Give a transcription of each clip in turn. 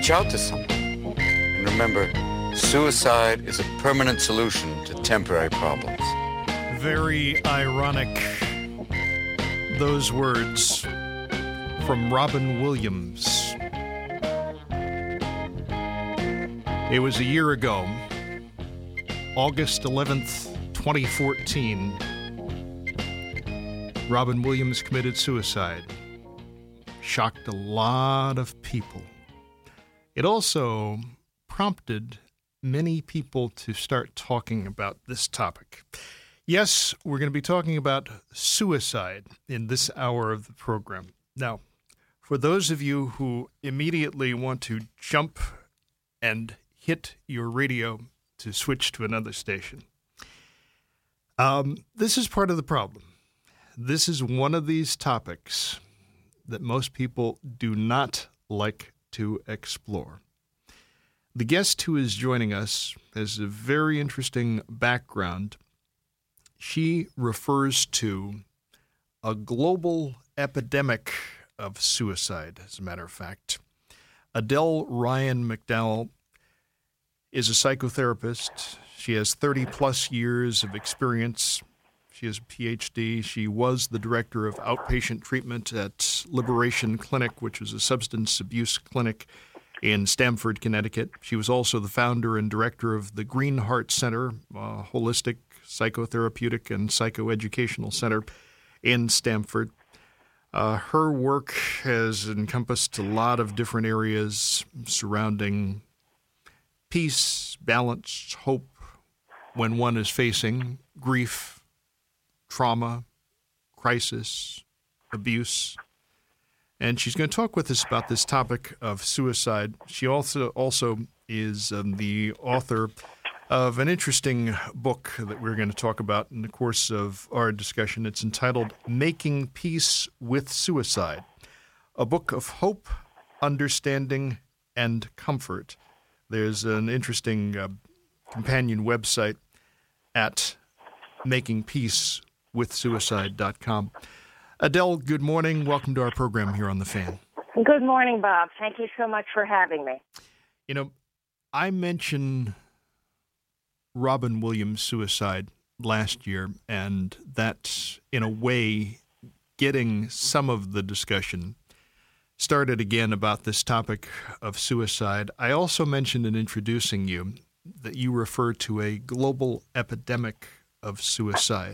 reach out to someone. And remember, suicide is a permanent solution to temporary problems. Very ironic, those words from Robin Williams. It was a year ago, August 11th, 2014. Robin Williams committed suicide. Shocked a lot of people. It also prompted many people to start talking about this topic. Yes, we're going to be talking about suicide in this hour of the program. Now, for those of you who immediately want to jump and hit your radio to switch to another station, this is part of the problem. This is one of these topics that most people do not like to explore. The guest who is joining us has a very interesting background. She refers to a global epidemic of suicide, as a matter of fact. Adele Ryan McDowell is a psychotherapist. She has 30-plus years of experience. She has a PhD. She was the director of outpatient treatment at Liberation Clinic, which is a substance abuse clinic in Stamford, Connecticut. She was also the founder and director of the Green Heart Center, a holistic psychotherapeutic and psychoeducational center in Stamford. Her work has encompassed a lot of different areas surrounding peace, balance, hope when one is facing grief, trauma, crisis, abuse. And she's going to talk with us about this topic of suicide. She also is the author of an interesting book that we're going to talk about in the course of our discussion. It's entitled Making Peace with Suicide, a book of hope, understanding, and comfort. There's an interesting companion website at makingpeacewithsuicide.com. Adele, good morning. Welcome to our program here on The Fan. Good morning, Bob. Thank you so much for having me. You know, I mentioned Robin Williams' suicide last year, and that's, in a way, getting some of the discussion started again about this topic of suicide. I also mentioned in introducing you that you refer to a global epidemic of suicide.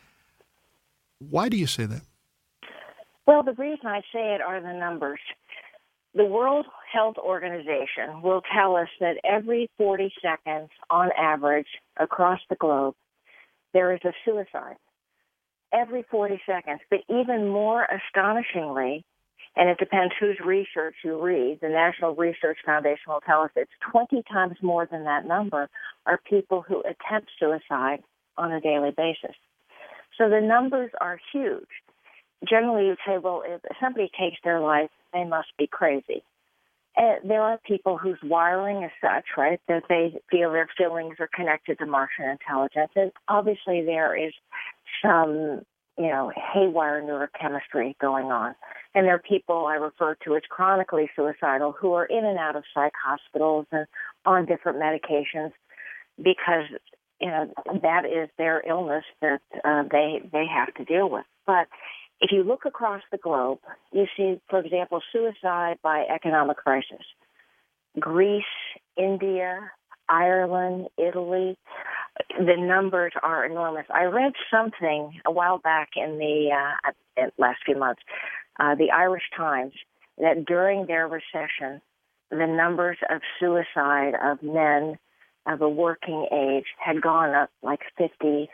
Why do you say that? Well, the reason I say it are the numbers. The World Health Organization will tell us that every 40 seconds, on average, across the globe, there is a suicide. Every 40 seconds. But even more astonishingly, and it depends whose research you read, the National Research Foundation will tell us it's 20 times more than that number are people who attempt suicide on a daily basis. So the numbers are huge. Generally, you'd say, well, if somebody takes their life, they must be crazy. There are people whose wiring is such, right, that they feel their feelings are connected to Martian intelligence. And obviously there is some, haywire neurochemistry going on. And there are people I refer to as chronically suicidal who are in and out of psych hospitals and on different medications because, that is their illness that they have to deal with. But if you look across the globe, you see, for example, suicide by economic crisis. Greece, India, Ireland, Italy, the numbers are enormous. I read something a while back in the last few months, the Irish Times, that during their recession, the numbers of suicide of men of a working age had gone up like 57%.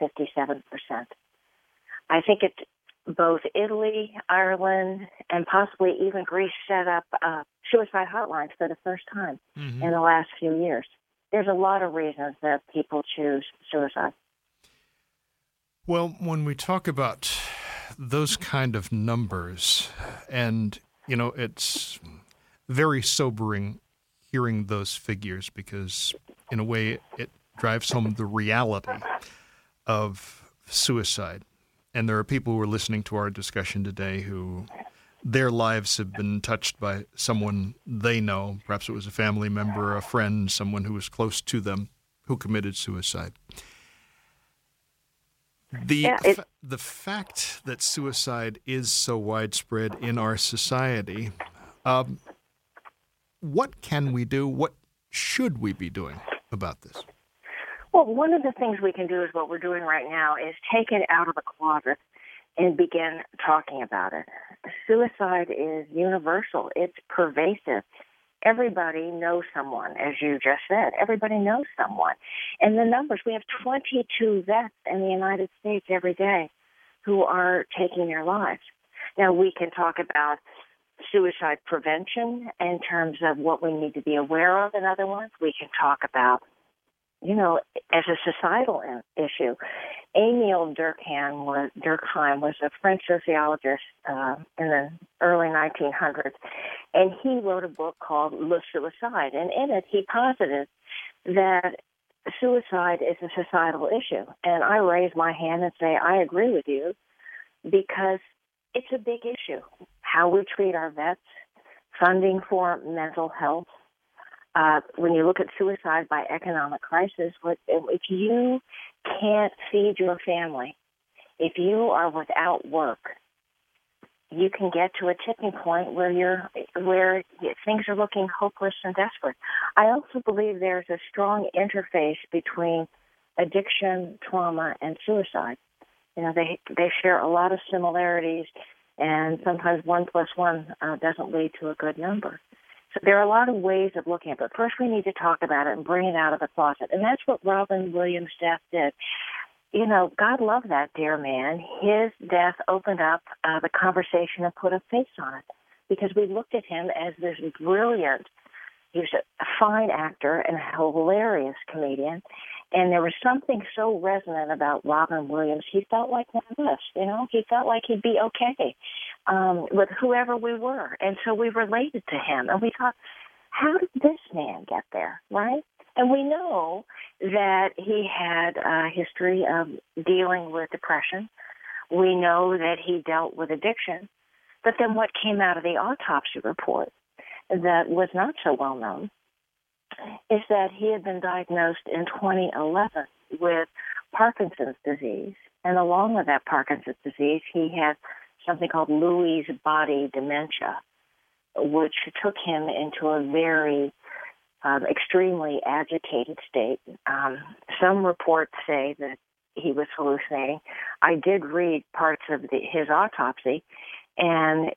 I think it's both Italy, Ireland, and possibly even Greece set up suicide hotlines for the first time in the last few years. There's a lot of reasons that people choose suicide. Well, when we talk about those kind of numbers, and, it's very sobering hearing those figures because, in a way, it drives home the reality of suicide. And there are people who are listening to our discussion today who their lives have been touched by someone they know. Perhaps it was a family member, a friend, someone who was close to them who committed suicide. The fact that suicide is so widespread in our society, what can we do? What should we be doing about this? Well, one of the things we can do is what we're doing right now is take it out of the closet and begin talking about it. Suicide is universal. It's pervasive. Everybody knows someone, as you just said. Everybody knows someone. And the numbers, we have 22 vets in the United States every day who are taking their lives. Now, we can talk about suicide prevention in terms of what we need to be aware of in other ones. We can talk about, as a societal issue. Emile Durkheim was a French sociologist in the early 1900s, and he wrote a book called Le Suicide, and in it he posited that suicide is a societal issue. And I raise my hand and say, I agree with you, because it's a big issue. How we treat our vets, funding for mental health. When you look at suicide by economic crisis, if you can't feed your family, if you are without work, you can get to a tipping point where things are looking hopeless and desperate. I also believe there's a strong interface between addiction, trauma, and suicide. They share a lot of similarities, and sometimes 1 + 1 doesn't lead to a good number. So there are a lot of ways of looking at it. But first we need to talk about it and bring it out of the closet. And that's what Robin Williams' death did. God loved that dear man. His death opened up the conversation and put a face on it, because we looked at him as this brilliant, he was a fine actor and a hilarious comedian. And there was something so resonant about Robin Williams. He felt like one of us, He felt like he'd be okay with whoever we were. And so we related to him. And we thought, how did this man get there, right? And we know that he had a history of dealing with depression. We know that he dealt with addiction. But then what came out of the autopsy report that was not so well known is that he had been diagnosed in 2011 with Parkinson's disease. And along with that Parkinson's disease, he had something called Lewy body dementia, which took him into a very extremely agitated state. Some reports say that he was hallucinating. I did read parts of his autopsy, and,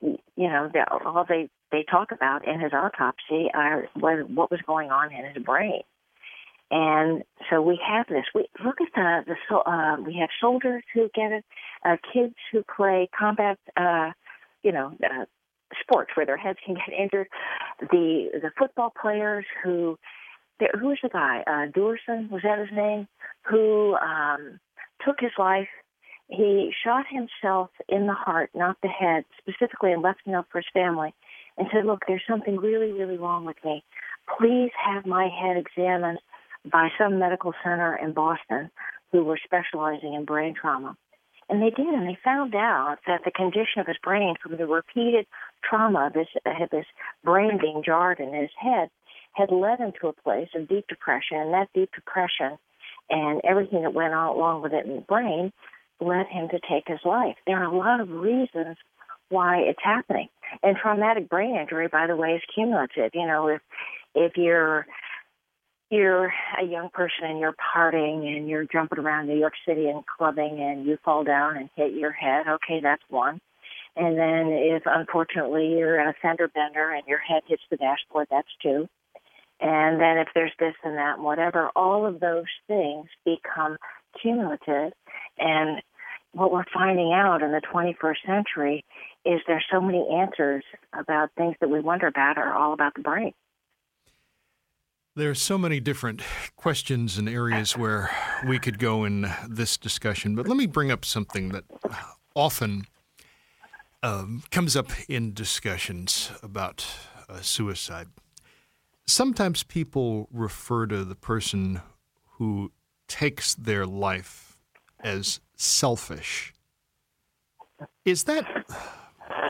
all they talk about in his autopsy was what was going on in his brain. And so we have this. We look at we have soldiers who get it, kids who play combat, sports where their heads can get injured. The football players who's the guy? Durson, was that his name? Who took his life. He shot himself in the heart, not the head, specifically, and left a note for his family and said, look, there's something really, really wrong with me. Please have my head examined by some medical center in Boston who were specializing in brain trauma. And they did, and they found out that the condition of his brain from the repeated trauma of this brain being jarred in his head had led him to a place of deep depression, and that deep depression and everything that went on along with it in the brain led him to take his life. There are a lot of reasons why it's happening. And traumatic brain injury, by the way, is cumulative. If you're a young person and you're partying and you're jumping around New York City and clubbing and you fall down and hit your head, okay, that's one. And then if, unfortunately, you're a fender bender and your head hits the dashboard, that's two. And then if there's this and that and whatever, all of those things become cumulative. And what we're finding out in the 21st century is there's so many answers about things that we wonder about are all about the brain. There are so many different questions and areas where we could go in this discussion, but let me bring up something that often comes up in discussions about suicide. Sometimes people refer to the person who takes their life as selfish. Is that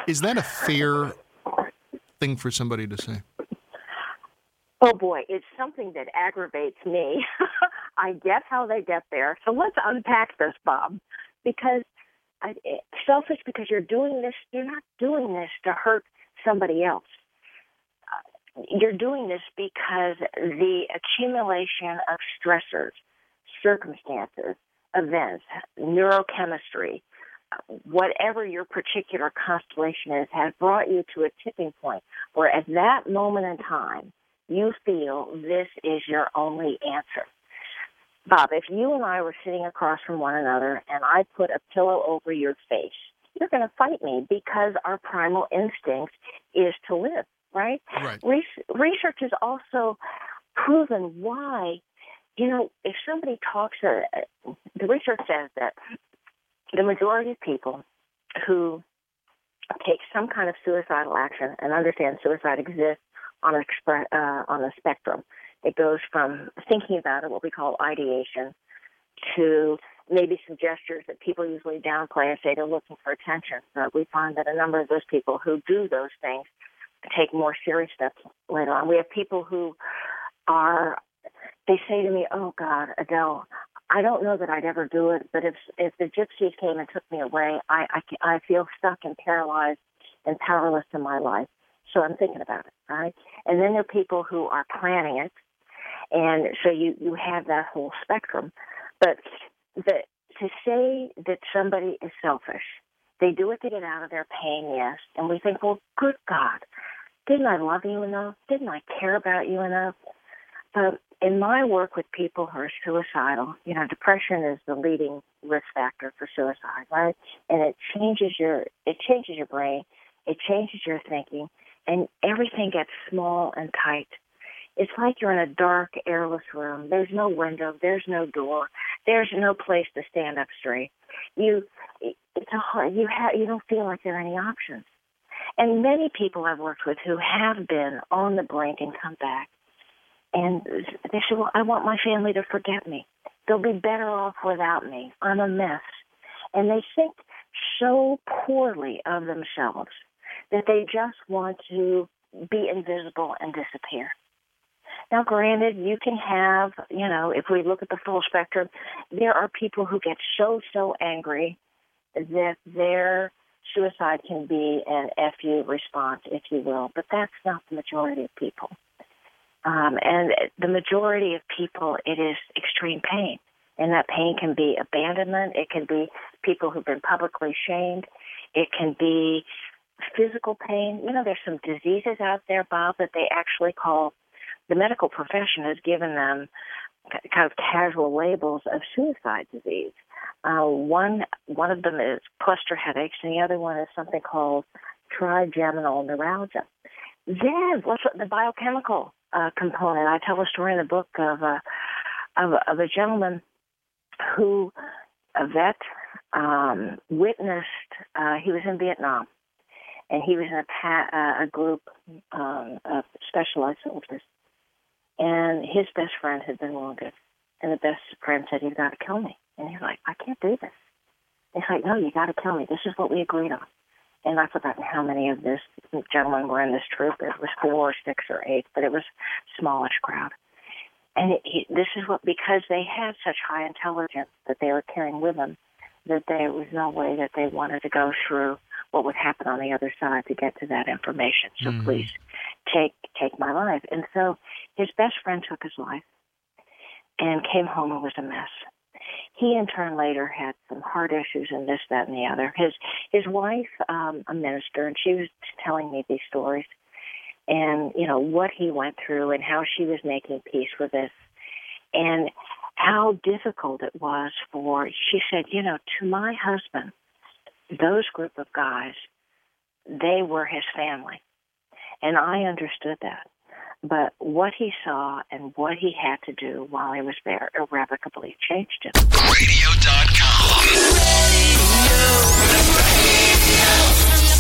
Is that a fair thing for somebody to say? Oh, boy, it's something that aggravates me. I get how they get there. So let's unpack this, Bob, because selfish because you're not doing this to hurt somebody else. You're doing this because the accumulation of stressors, circumstances, events, neurochemistry, whatever your particular constellation is, has brought you to a tipping point where at that moment in time, you feel this is your only answer. Bob, if you and I were sitting across from one another and I put a pillow over your face, you're going to fight me because our primal instinct is to live, right? Right. Research has also proven why, if somebody talks, the research says that the majority of people who take some kind of suicidal action and understand suicide exists on a spectrum. It goes from thinking about it, what we call ideation, to maybe some gestures that people usually downplay and say they're looking for attention. But we find that a number of those people who do those things take more serious steps later on. We have people who they say to me, "Oh God, Adele, I don't know that I'd ever do it, but if the gypsies came and took me away, I feel stuck and paralyzed and powerless in my life. So I'm thinking about it, right?" And then there are people who are planning it, and so you have that whole spectrum. But to say that somebody is selfish, they do it to get out of their pain, yes, and we think, well, good God, didn't I love you enough? Didn't I care about you enough? But in my work with people who are suicidal, depression is the leading risk factor for suicide, right? And it changes your brain, it changes your thinking, and everything gets small and tight. It's like you're in a dark, airless room. There's no window. There's no door. There's no place to stand up straight. You don't feel like there are any options. And many people I've worked with who have been on the brink and come back, and they say, well, I want my family to forget me. They'll be better off without me. I'm a mess. And they think so poorly of themselves that they just want to be invisible and disappear. Now, granted, you can have, if we look at the full spectrum, there are people who get so angry that their suicide can be an FU response, if you will, but that's not the majority of people. And the majority of people, it is extreme pain. And that pain can be abandonment. It can be people who've been publicly shamed. It can be physical pain. There's some diseases out there, Bob, that they actually call, the medical profession has given them kind of casual labels of suicide disease. One of them is cluster headaches, and the other one is something called trigeminal neuralgia. Then, what's the biochemical component? I tell a story in the book of a gentleman who, a vet, witnessed. He was in Vietnam, and he was in a group of specialized soldiers. And his best friend had been wounded, and the best friend said, "You've got to kill me." And he's like, "I can't do this." He's like, "No, you got to kill me. This is what we agreed on." And I've forgotten how many of this gentlemen were in this troop. It was 4 or 6 or 8, but it was a smallish crowd. And this is because they had such high intelligence that they were carrying with them, that there was no way that they wanted to go through what would happen on the other side to get to that information. So please take my life. And so his best friend took his life and came home and was a mess. He, in turn, later had some heart issues and this, that, and the other. His wife, a minister, and she was telling me these stories and, what he went through and how she was making peace with this and how difficult it was she said, to my husband, those group of guys, they were his family. And I understood that. But what he saw and what he had to do while he was there irrevocably changed him. Radio.com.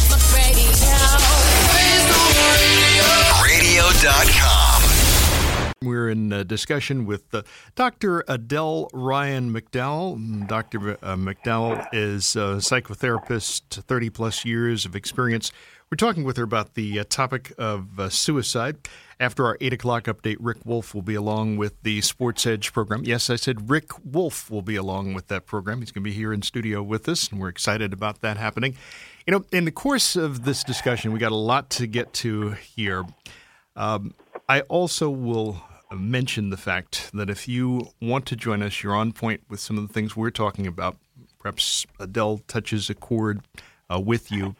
Radio.com. We're in discussion with Dr. Adele Ryan McDowell. Dr. McDowell is a psychotherapist, 30-plus years of experience. We're talking with her about the topic of suicide. After our 8 o'clock update, Rick Wolf will be along with the Sports Edge program. Yes, I said Rick Wolf will be along with that program. He's going to be here in studio with us, and we're excited about that happening. You know, in the course of this discussion, we got a lot to get to here. I also will mention the fact that if you want to join us, you're on point with some of the things we're talking about. Perhaps Adele touches a chord with you.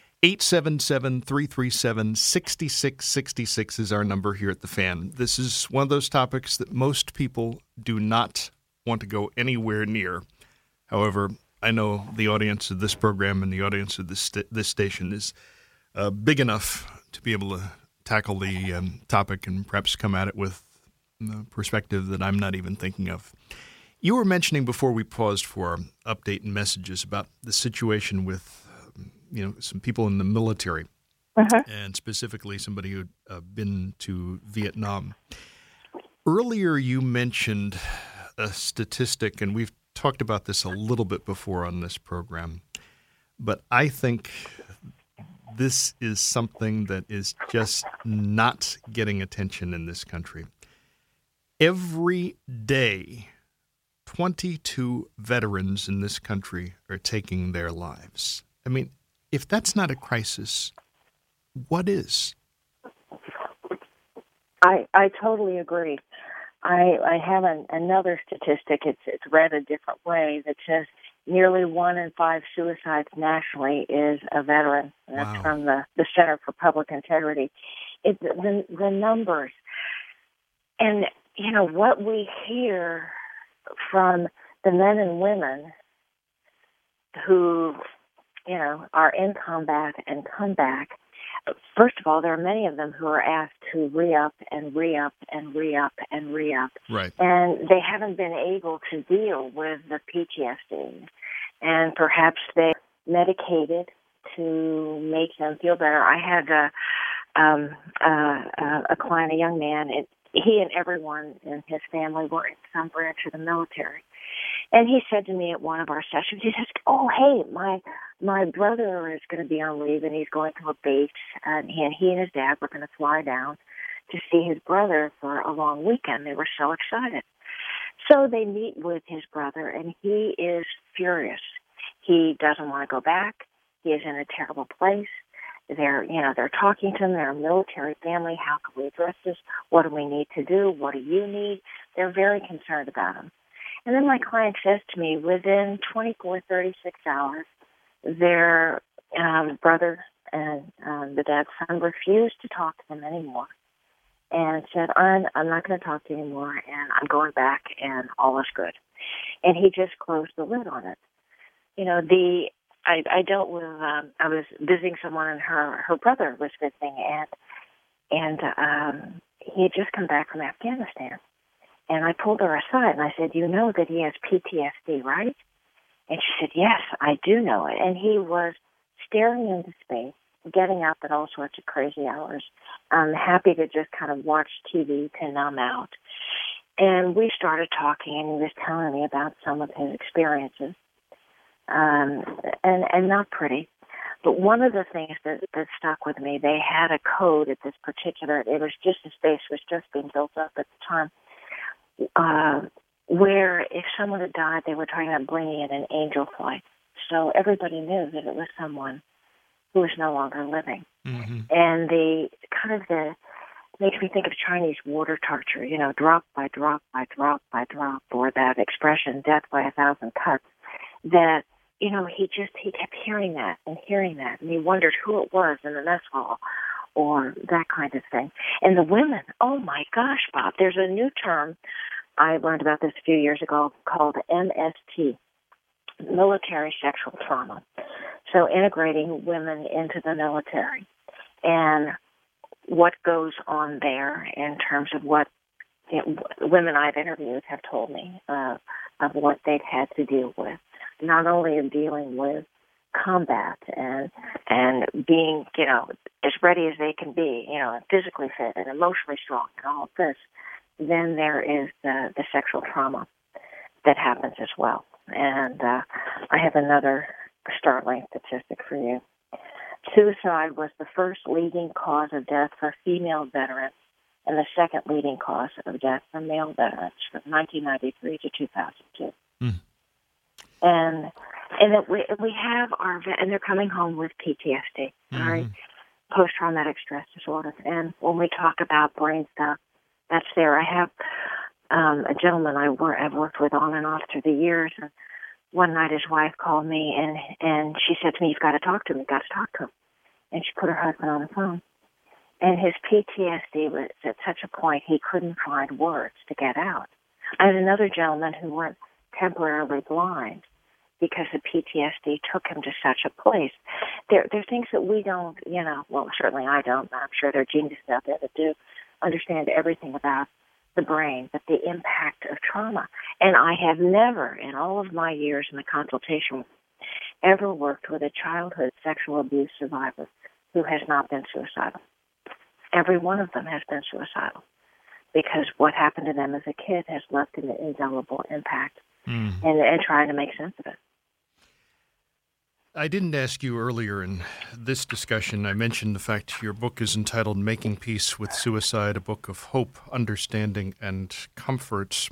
877-337-6666 is our number here at The Fan. This is one of those topics that most people do not want to go anywhere near. However, I know the audience of this program and the audience of this station is big enough to be able to tackle the topic and perhaps come at it with a perspective that I'm not even thinking of. You were mentioning before we paused for our update and messages about the situation with some people in the military, and specifically somebody who'd been to Vietnam. Earlier you mentioned a statistic, and we've talked about this a little bit before on this program, but I think this is something that is just not getting attention in this country. Every day, 22 veterans in this country are taking their lives. I mean, if that's not a crisis, what is? I totally agree. I have another statistic. It's read a different way that says nearly 1 in 5 suicides nationally is a veteran. And that's from the Center for Public Integrity. It's the numbers. And, what we hear from the men and women who, are in combat and come back, first of all, there are many of them who are asked to re-up and re-up and re-up and re-up. Right. And they haven't been able to deal with the PTSD. And perhaps they medicated to make them feel better. I had a client, a young man, and he and everyone in his family were in some branch of the military. And he said to me at one of our sessions, he says, "Oh, hey, my brother is going to be on leave, and he's going to a base, and he and his dad were going to fly down to see his brother for a long weekend." They were so excited. So they meet with his brother, and he is furious. He doesn't want to go back. He is in a terrible place. They're talking to him. They're a military family. How can we address this? What do we need to do? What do you need? They're very concerned about him. And then my client says to me, within 24, 36 hours, their brother and the dad's son refused to talk to them anymore and said, I'm not going to talk to you anymore, and I'm going back, and all is good. And he just closed the lid on it. I dealt with, I was visiting someone, and her brother was visiting, and he had just come back from Afghanistan. And I pulled her aside, and I said, "You know that he has PTSD, right?" And she said, "Yes, I do know it." And he was staring into space, getting up at all sorts of crazy hours, happy to just kind of watch TV to numb out. And we started talking, and he was telling me about some of his experiences, and not pretty. But one of the things that stuck with me, they had a code at this particular, it was just, the space was just being built up at the time, where if someone had died, they were talking about bringing in an angel flight. So everybody knew that it was someone who was no longer living. Mm-hmm. And makes me think of Chinese water torture, drop by drop by drop by drop, or that expression, death by 1,000 cuts, that, he kept hearing that, and he wondered who it was in the mess hall, or that kind of thing. And the women, oh my gosh, Bob, there's a new term, I learned about this a few years ago, called MST, military sexual trauma. So integrating women into the military, and what goes on there in terms of what women I've interviewed have told me of what they've had to deal with, not only in dealing with combat and being, as ready as they can be, physically fit and emotionally strong and all of this, then there is the sexual trauma that happens as well. And I have another startling statistic for you. Suicide was the first leading cause of death for female veterans and the second leading cause of death for male veterans from 1993 to 2002. And that we have and they're coming home with PTSD, all right, post-traumatic stress disorder. And when we talk about brain stuff, that's there. I have a gentleman I've worked with on and off through the years, and one night his wife called me, and she said to me, "You've got to talk to him. You've got to talk to him." And she put her husband on the phone. And his PTSD was at such a point he couldn't find words to get out. I had another gentleman who went temporarily blind because the PTSD took him to such a place. There are things that we don't, well, certainly I don't. I'm sure there are geniuses out there that do understand everything about the brain, but the impact of trauma. And I have never, in all of my years in the consultation, ever worked with a childhood sexual abuse survivor who has not been suicidal. Every one of them has been suicidal because what happened to them as a kid has left an indelible impact and trying to make sense of it. I didn't ask you earlier in this discussion. I mentioned the fact your book is entitled Making Peace with Suicide, a book of hope, understanding, and comforts.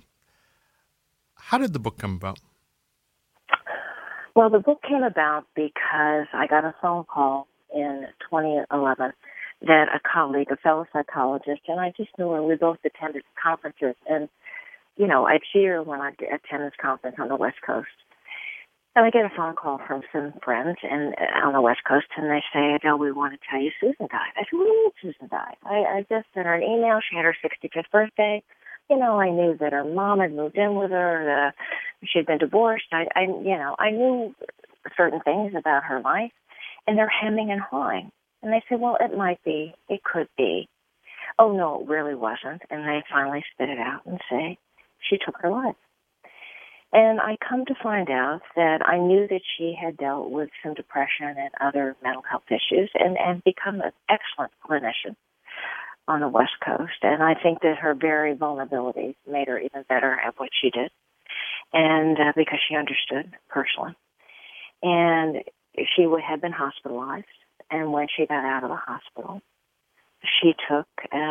How did the book come about? Well, the book came about because I got a phone call in 2011 that a colleague, a fellow psychologist, and I just knew her, we both attended conferences, and, I'd see her when I'd attend this conference on the West Coast. And I get a phone call from some friends on the West Coast, and they say, "Adele, we want to tell you Susan died." I said, "What do you mean Susan died?" I just sent her an email. She had her 65th birthday. I knew that her mom had moved in with her. She had been divorced. I knew certain things about her life, and they're hemming and hawing. And they said, "Well, it might be. It could be." "Oh, no, it really wasn't." And they finally spit it out and say, "She took her life." And I come to find out that I knew that she had dealt with some depression and other mental health issues and become an excellent clinician on the West Coast. And I think that her very vulnerabilities made her even better at what she did, and because she understood personally. And she had been hospitalized, and when she got out of the hospital, she took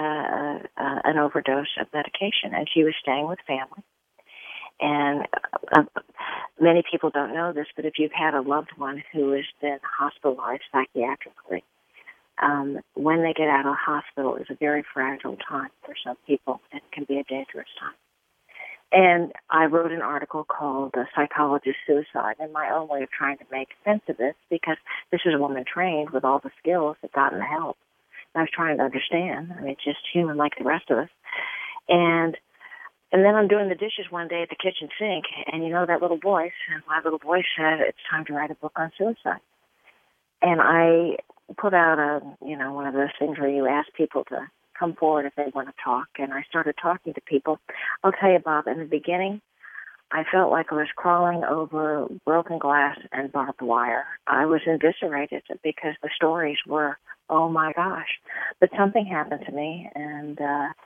an overdose of medication, and she was staying with family. And many people don't know this, but if you've had a loved one who has been hospitalized psychiatrically, when they get out of the hospital is a very fragile time for some people. It can be a dangerous time. And I wrote an article called Psychologist Suicide, in my own way of trying to make sense of this, because this is a woman trained with all the skills that gotten the help. And I was trying to understand. I mean, just human like the rest of us. And then I'm doing the dishes one day at the kitchen sink, and that little voice, and my little voice said, "It's time to write a book on suicide." And I put out one of those things where you ask people to come forward if they want to talk, and I started talking to people. I'll tell you, Bob, in the beginning, I felt like I was crawling over broken glass and barbed wire. I was eviscerated because the stories were, oh my gosh. But something happened to me, and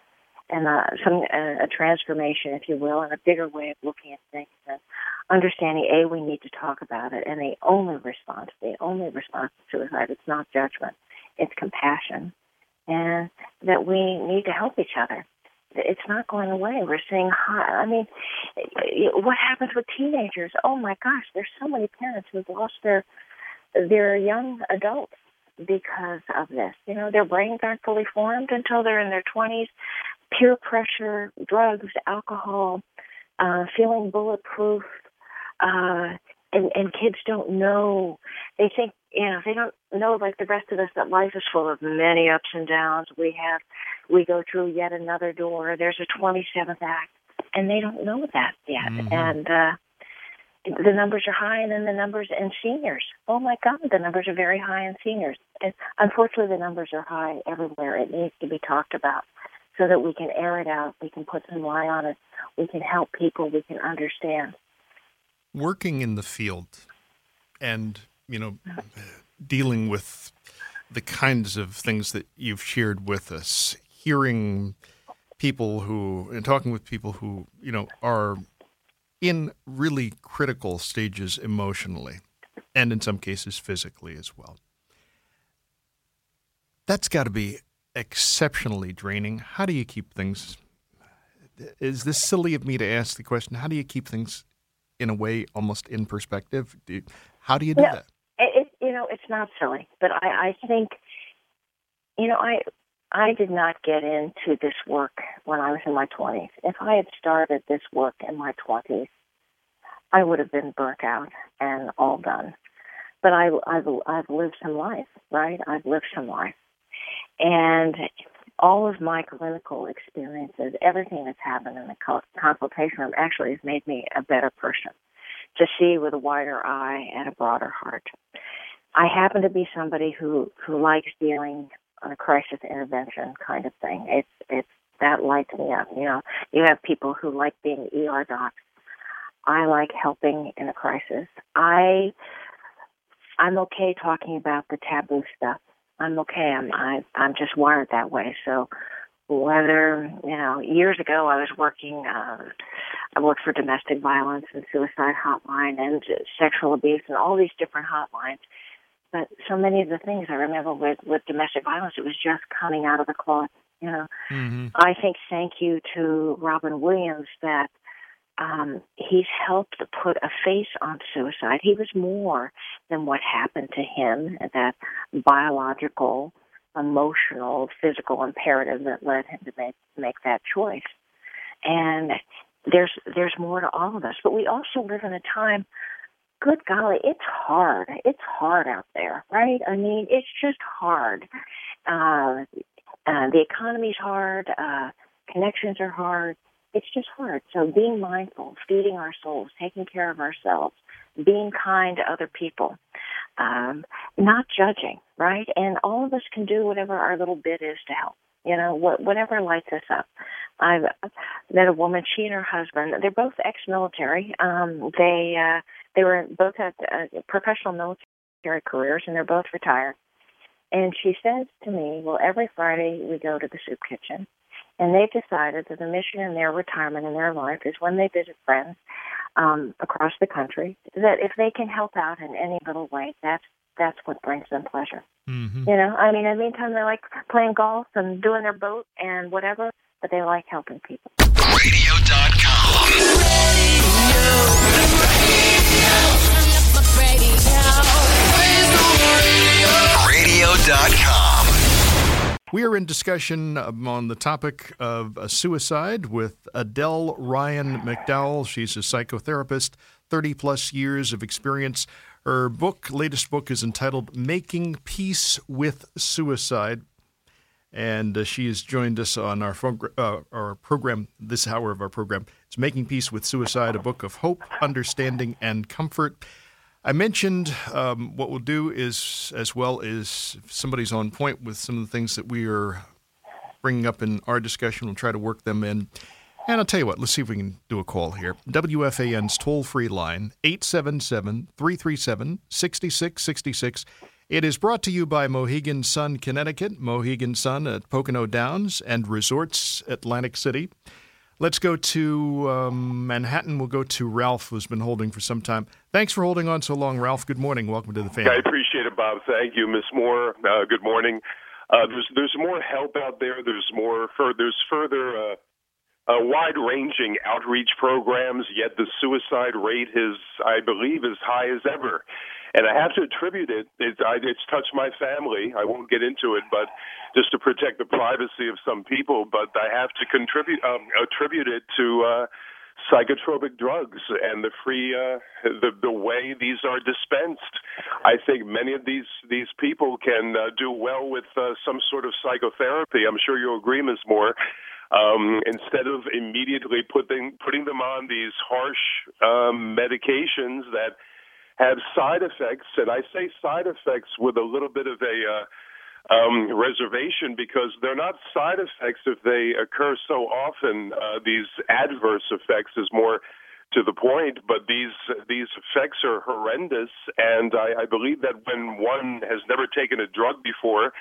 a transformation, if you will, and a bigger way of looking at things, and understanding, we need to talk about it, and the only response to suicide, it's not judgment, it's compassion, and that we need to help each other. It's not going away. We're seeing what happens with teenagers? Oh my gosh, there's so many parents who've lost their young adults because of this. Their brains aren't fully formed until they're in their 20s. Peer pressure, drugs, alcohol, feeling bulletproof, and kids don't know. They think, they don't know, like the rest of us, that life is full of many ups and downs. We go through yet another door. There's a 27th act, and they don't know that yet. Mm-hmm. And the numbers are high, and then the numbers in seniors. Oh my God, the numbers are very high in seniors. And unfortunately, the numbers are high everywhere. It needs to be talked about, so that we can air it out, we can put some light on it, we can help people, we can understand. Working in the field and, dealing with the kinds of things that you've shared with us, hearing talking with people who, are in really critical stages emotionally and in some cases physically as well. That's got to be exceptionally draining. How do you keep things? Is this silly of me to ask the question? How do you keep things in a way almost in perspective? How do you do that? It's not silly, but I think, I did not get into this work when I was in my 20s. If I had started this work in my 20s, I would have been burnt out and all done. But I've lived some life, right? I've lived some life. And all of my clinical experiences, everything that's happened in the consultation room actually has made me a better person, to see with a wider eye and a broader heart. I happen to be somebody who likes dealing on a crisis intervention kind of thing. It's that lights me up. You have people who like being ER docs. I like helping in a crisis. I'm okay talking about the taboo stuff. I'm okay. I'm just wired that way. So whether, years ago I was working, I worked for domestic violence and suicide hotline and sexual abuse and all these different hotlines. But so many of the things I remember with domestic violence, it was just coming out of the closet. Mm-hmm. I think thank you to Robin Williams that he's helped put a face on suicide. He was more than what happened to him, that biological, emotional, physical imperative that led him to make that choice. And there's more to all of us. But we also live in a time, good golly, it's hard. It's hard out there, right? I mean, it's just hard. The economy's hard. Connections are hard. It's just hard. So being mindful, feeding our souls, taking care of ourselves, being kind to other people, not judging, right? And all of us can do whatever our little bit is to help. Whatever lights us up. I've met a woman, she and her husband, they're both ex-military. They were both had professional military careers, and they're both retired. And she says to me, well, every Friday we go to the soup kitchen, and they've decided that the mission in their retirement in their life is when they visit friends across the country, that if they can help out in any little way, that's what brings them pleasure. Mm-hmm. In the meantime, they like playing golf and doing their boat and whatever, but they like helping people. Radio.com. Radio.com. We are in discussion on the topic of suicide with Adele Ryan McDowell. She's a psychotherapist, 30-plus years of experience. Her latest book is entitled Making Peace with Suicide, and she has joined us on our program, this hour of our program. It's Making Peace with Suicide, a book of hope, understanding, and comfort. I mentioned what we'll do is, as well as if somebody's on point with some of the things that we are bringing up in our discussion, we'll try to work them in. And I'll tell you what, let's see if we can do a call here. WFAN's toll-free line, 877-337-6666. It is brought to you by Mohegan Sun, Connecticut, Mohegan Sun at Pocono Downs and Resorts, Atlantic City. Let's go to Manhattan. We'll go to Ralph, who's been holding for some time. Thanks for holding on so long, Ralph. Good morning. Welcome to the family. I appreciate it, Bob. Thank you, Miss Moore. Good morning. There's more help out there. There's further wide-ranging outreach programs, yet the suicide rate is, I believe, as high as ever. And I have to attribute it. It's touched my family. I won't get into it, but just to protect the privacy of some people. But I have to attribute it to psychotropic drugs and the free the way these are dispensed. I think many of these people can do well with some sort of psychotherapy. I'm sure you'll agree, Ms. Moore. Instead of immediately putting them on these harsh medications that have side effects, and I say side effects with a little bit of a reservation, because they're not side effects if they occur so often. These adverse effects is more to the point, but these effects are horrendous, and I believe that when one has never taken a drug before,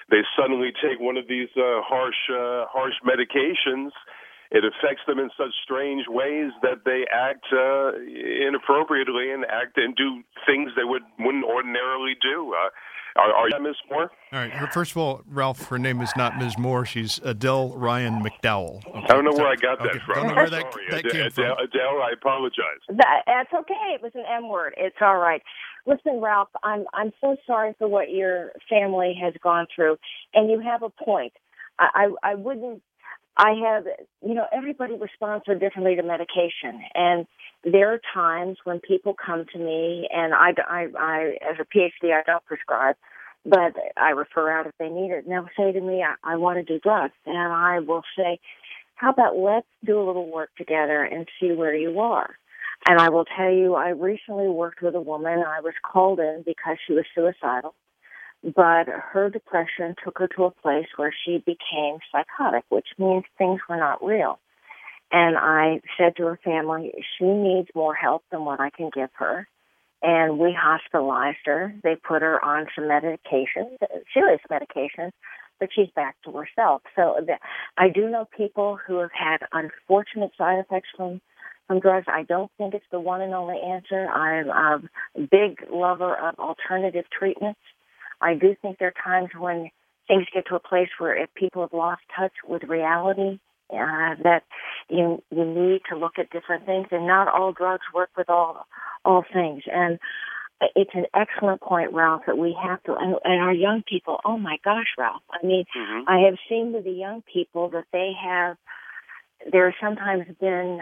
they suddenly take one of these harsh medications. It affects them in such strange ways that they act inappropriately and do things they wouldn't ordinarily do. Are you Ms. Moore? All right. First of all, Ralph, her name is not Ms. Moore. She's Adele Ryan McDowell. Okay. I don't know where I got that from. Don't know where that came from. Adele, I apologize. That's okay. It was an M word. It's all right. Listen, Ralph, I'm so sorry for what your family has gone through, and you have a point. I wouldn't. I have, everybody responds so differently to medication, and there are times when people come to me, and I as a PhD, I don't prescribe, but I refer out if they need it, and they'll say to me, I want to do drugs, and I will say, how about let's do a little work together and see where you are. And I will tell you, I recently worked with a woman. I was called in because she was suicidal. But her depression took her to a place where she became psychotic, which means things were not real. And I said to her family, she needs more help than what I can give her. And we hospitalized her. They put her on some medication, serious medication, but she's back to herself. So I do know people who have had unfortunate side effects from drugs. I don't think it's the one and only answer. I'm a big lover of alternative treatments. I do think there are times when things get to a place where if people have lost touch with reality, that you need to look at different things, and not all drugs work with all things. And it's an excellent point, Ralph, that we have to, and our young people, oh my gosh, Ralph, I mean, I have seen with the young people that there has sometimes been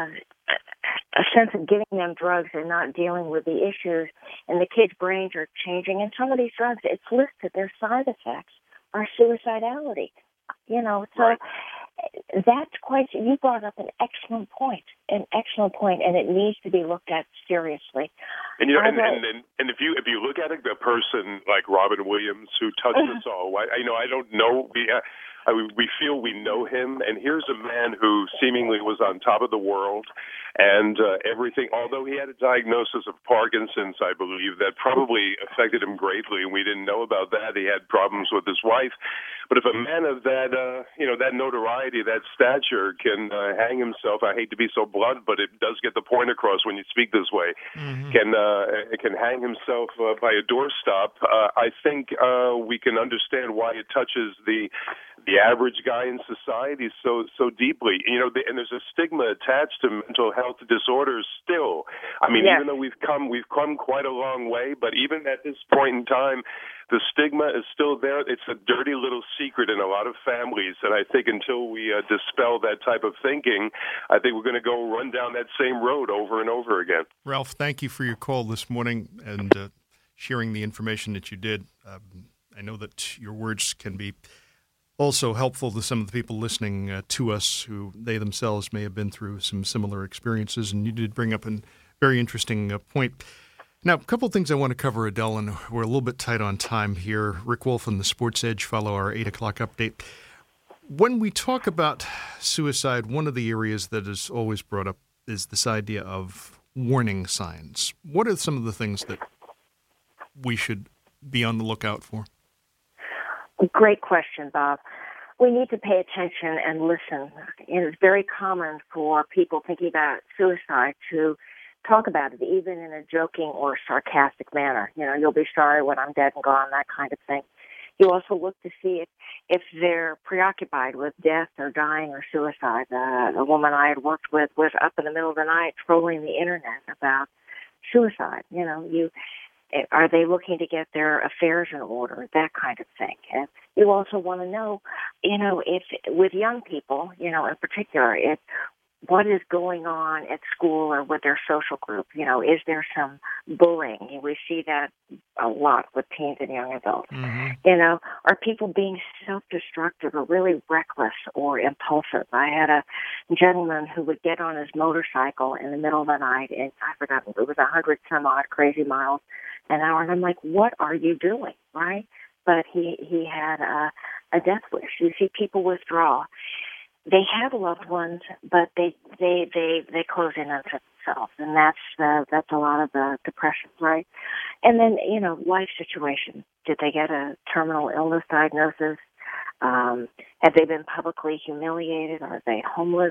a sense of giving them drugs and not dealing with the issues, and the kids' brains are changing. And some of these drugs, it's listed, their side effects are suicidality. So that's you brought up an excellent point, and it needs to be looked at seriously. And and if you look at a person like Robin Williams, who touched us all, I don't know. We feel we know him, and here's a man who seemingly was on top of the world, and everything. Although he had a diagnosis of Parkinson's, I believe, that probably affected him greatly, and we didn't know about that. He had problems with his wife. But if a man of that, that notoriety, that stature, can hang himself, I hate to be so blunt, but it does get the point across when you speak this way, can hang himself by a doorstop, I think we can understand why it touches the average guy in society so deeply. And there's a stigma attached to mental health disorders still. I mean, even though we've come quite a long way, but even at this point in time, the stigma is still there. It's a dirty little secret in a lot of families, and I think until we dispel that type of thinking, I think we're going to go run down that same road over and over again. Ralph, thank you for your call this morning and sharing the information that you did. I know that your words can be also helpful to some of the people listening to us who they themselves may have been through some similar experiences, and you did bring up a very interesting point. Now, a couple of things I want to cover, Adele, and we're a little bit tight on time here. Rick Wolf and the Sports Edge follow our 8 o'clock update. When we talk about suicide, one of the areas that is always brought up is this idea of warning signs. What are some of the things that we should be on the lookout for? Great question, Bob. We need to pay attention and listen. It's very common for people thinking about suicide to talk about it, even in a joking or sarcastic manner. You'll be sorry when I'm dead and gone, that kind of thing. You also look to see if they're preoccupied with death or dying or suicide. A woman I had worked with was up in the middle of the night trolling the internet about suicide. Are they looking to get their affairs in order? That kind of thing. And you also want to know, if with young people, in particular, what is going on at school or with their social group? Is there some bullying? We see that a lot with teens and young adults. Are people being self-destructive or really reckless or impulsive? I had a gentleman who would get on his motorcycle in the middle of the night, and I forgot, it was 100 some odd crazy miles an hour, and I'm like, what are you doing, right? But he had a death wish. You see people withdraw. They have loved ones, but they close in on themselves, and that's a lot of the depression, right? And then, life situation. Did they get a terminal illness diagnosis? Have they been publicly humiliated? Are they homeless?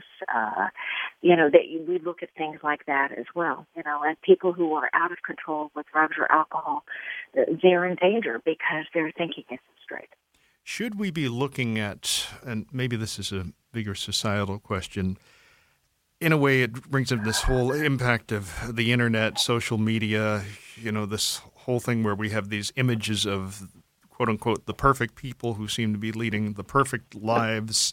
We look at things like that as well. And people who are out of control with drugs or alcohol, they're in danger because their thinking isn't straight. Should we be looking at, and maybe this is a bigger societal question, in a way it brings up this whole impact of the internet, social media, this whole thing where we have these images of, quote unquote, the perfect people who seem to be leading the perfect lives.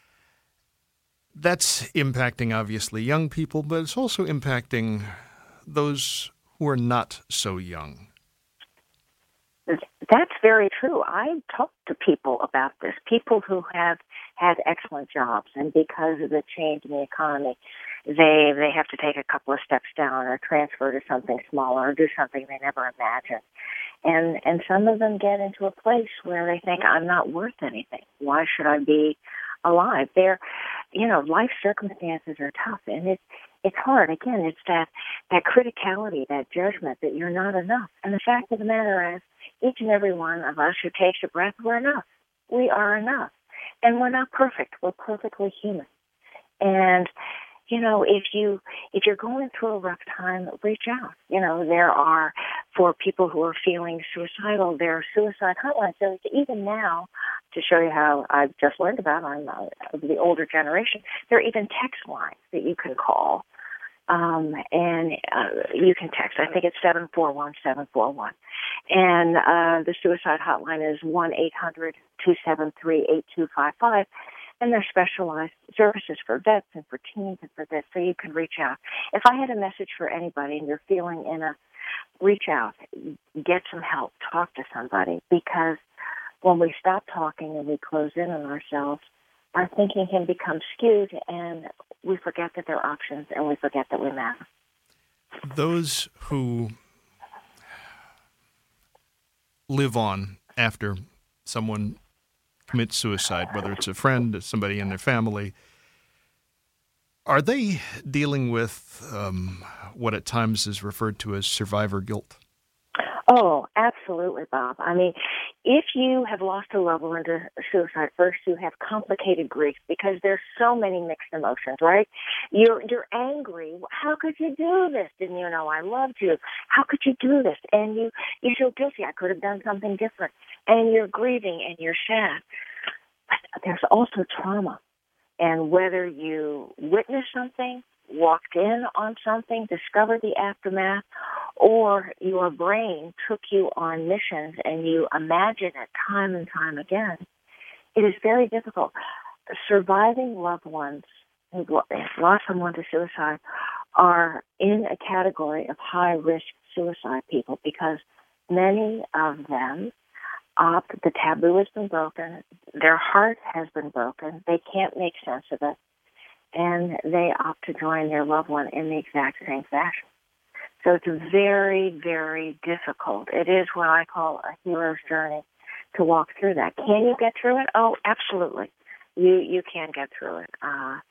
That's impacting, obviously, young people, but it's also impacting those who are not so young. That's very true. I talk to people about this, people who have had excellent jobs, and because of the change in the economy, they have to take a couple of steps down or transfer to something smaller or do something they never imagined. And some of them get into a place where they think, I'm not worth anything. Why should I be alive? Life circumstances are tough, and it's hard. Again, it's that criticality, that judgment that you're not enough. And the fact of the matter is, each and every one of us who takes a breath, we're enough. We are enough. And we're not perfect. We're perfectly human. And, if you're going through a rough time, reach out. There are, for people who are feeling suicidal, there are suicide hotlines. So even now, to show you how I've just learned about, I'm of the older generation, there are even text lines that you can call. And you can text. I think it's 741-741. And the suicide hotline is 1-800-273-8255. And there's specialized services for vets and for teens and for this, so you can reach out. If I had a message for anybody and you're feeling reach out, get some help, talk to somebody, because when we stop talking and we close in on ourselves, our thinking can become skewed, and we forget that there are options, and we forget that we matter. Those who live on after someone commits suicide, whether it's a friend, somebody in their family, are they dealing with what at times is referred to as survivor guilt? Oh, absolutely, Bob. I mean, if you have lost a loved one to suicide, first you have complicated grief because there's so many mixed emotions, right? You're angry. How could you do this? Didn't you know I loved you? How could you do this? And you feel guilty. I could have done something different. And you're grieving and you're sad. But there's also trauma. And whether you witnessed something, walked in on something, discovered the aftermath, or your brain took you on missions and you imagine it time and time again, it is very difficult. Surviving loved ones who lost someone to suicide are in a category of high-risk suicide people because many of them the taboo has been broken, their heart has been broken, they can't make sense of it, and they opt to join their loved one in the exact same fashion. So it's very, very difficult. It is what I call a hero's journey to walk through that. Can you get through it? Oh, absolutely. You can get through it.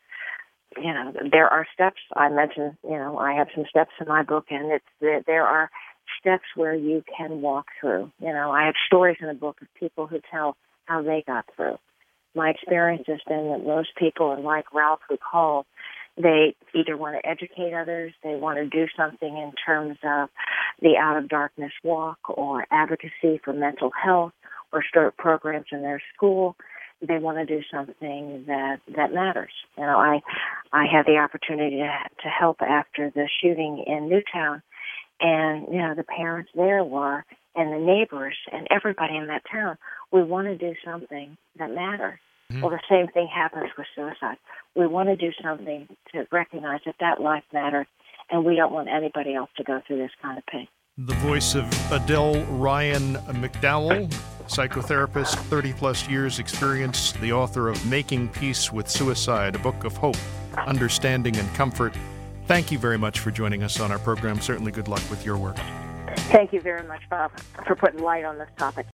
There are steps. I mentioned, I have some steps in my book, and there are steps where you can walk through. I have stories in the book of people who tell how they got through. My experience has been that most people, and like Ralph who called, they either want to educate others, they want to do something in terms of the Out of Darkness Walk or advocacy for mental health or start programs in their school. They want to do something that matters. I had the opportunity to help after the shooting in Newtown, and, the parents there were, and the neighbors, and everybody in that town, we want to do something that matters. Mm-hmm. Well, the same thing happens with suicide. We want to do something to recognize that life matters, and we don't want anybody else to go through this kind of pain. The voice of Adele Ryan McDowell, psychotherapist, 30-plus years experience, the author of Making Peace with Suicide, a book of hope, understanding, and comfort. Thank you very much for joining us on our program. Certainly good luck with your work. Thank you very much, Bob, for putting light on this topic.